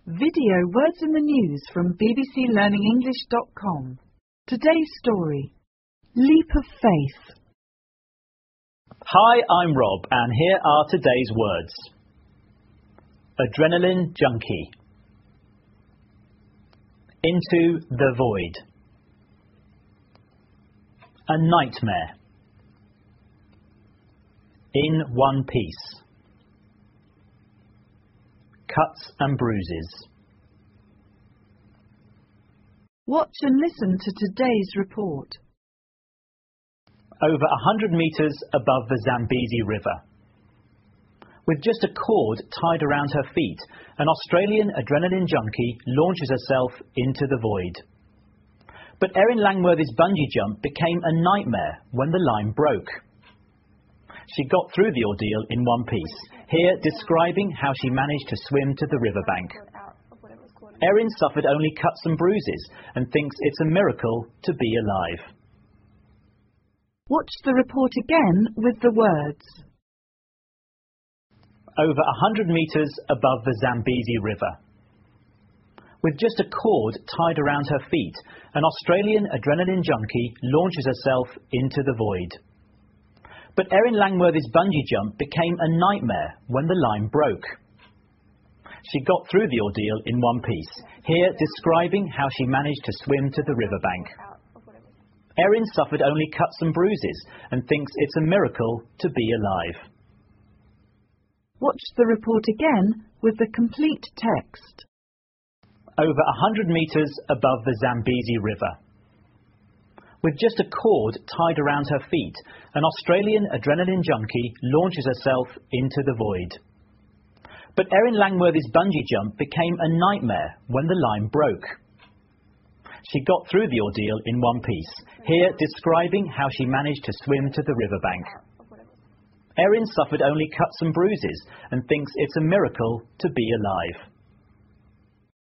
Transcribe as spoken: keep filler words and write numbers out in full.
Video Words in the News from B B C Learning English dot com. Today's story, Leap of Faith. Hi, I'm Rob, and here are today's words. Adrenaline junkie. Into the void. A nightmare. In one piece. Cuts and bruises. Watch and listen to today's report. Over a hundred metres above the Zambezi River. With just a cord tied around her feet, an Australian adrenaline junkie launches herself into the void. But Erin Langworthy's bungee jump became a nightmare when the line broke. She got through the ordeal in one piece, here describing how she managed to swim to the riverbank. Erin suffered only cuts and bruises and thinks it's a miracle to be alive. Watch the report again with the words. Over a hundred metres above the Zambezi River. With just a cord tied around her feet, an Australian adrenaline junkie launches herself into the void. But Erin Langworthy's bungee jump became a nightmare when the line broke. She got through the ordeal in one piece, here describing how she managed to swim to the riverbank. Erin suffered only cuts and bruises and thinks it's a miracle to be alive. Watch the report again with the complete text. Over a hundred metres above the Zambezi River. With just a cord tied around her feet, an Australian adrenaline junkie launches herself into the void. But Erin Langworthy's bungee jump became a nightmare when the line broke. She got through the ordeal in one piece, here describing how she managed to swim to the riverbank. Erin suffered only cuts and bruises and thinks it's a miracle to be alive.